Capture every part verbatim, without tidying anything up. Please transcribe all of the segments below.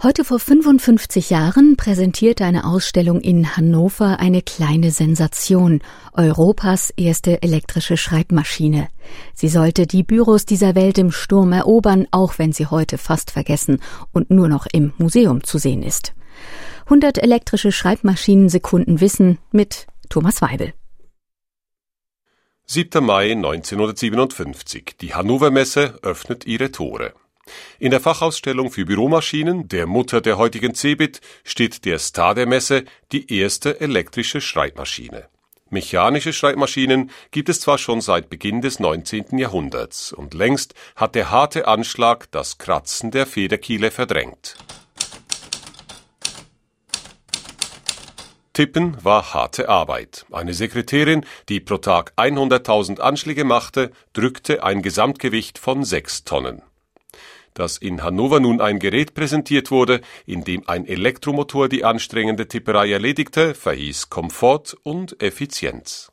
Heute vor fünfundfünfzig Jahren präsentierte eine Ausstellung in Hannover eine kleine Sensation: Europas erste elektrische Schreibmaschine. Sie sollte die Büros dieser Welt im Sturm erobern, auch wenn sie heute fast vergessen und nur noch im Museum zu sehen ist. hundert elektrische Schreibmaschinen-Sekunden Wissen mit Thomas Weibel. siebter Mai neunzehnhundertsiebenundfünfzig. Die Hannover Messe öffnet ihre Tore. In der Fachausstellung für Büromaschinen, der Mutter der heutigen Cebit, steht der Star der Messe, die erste elektrische Schreibmaschine. Mechanische Schreibmaschinen gibt es zwar schon seit Beginn des neunzehnten Jahrhunderts, und längst hat der harte Anschlag das Kratzen der Federkiele verdrängt. Tippen war harte Arbeit. Eine Sekretärin, die pro Tag hunderttausend Anschläge machte, drückte ein Gesamtgewicht von sechs Tonnen. Dass in Hannover nun ein Gerät präsentiert wurde, in dem ein Elektromotor die anstrengende Tipperei erledigte, verhieß Komfort und Effizienz.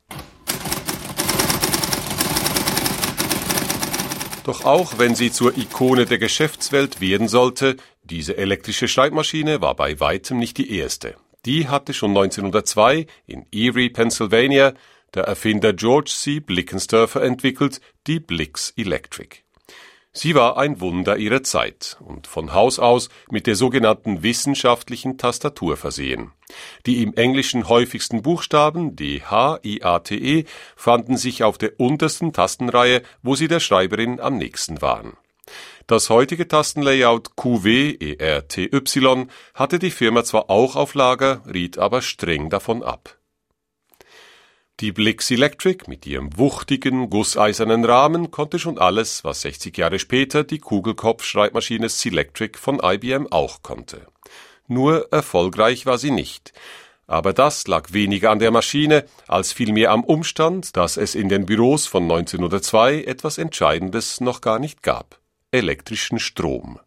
Doch auch wenn sie zur Ikone der Geschäftswelt werden sollte, diese elektrische Schreibmaschine war bei weitem nicht die erste. Die hatte schon neunzehnhundertzwei in Erie, Pennsylvania, der Erfinder George C. Blickensderfer entwickelt, die Blix Electric. Sie war ein Wunder ihrer Zeit und von Haus aus mit der sogenannten wissenschaftlichen Tastatur versehen. Die im Englischen häufigsten Buchstaben, die H I A T E, fanden sich auf der untersten Tastenreihe, wo sie der Schreiberin am nächsten waren. Das heutige Tastenlayout Q W E R T Y hatte die Firma zwar auch auf Lager, riet aber streng davon ab. Die Blix Electric mit ihrem wuchtigen, gusseisernen Rahmen konnte schon alles, was sechzig Jahre später die Kugelkopf-Schreibmaschine Selectric von I B M auch konnte. Nur erfolgreich war sie nicht. Aber das lag weniger an der Maschine, als vielmehr am Umstand, dass es in den Büros von neunzehnhundertzwei etwas Entscheidendes noch gar nicht gab: elektrischen Strom.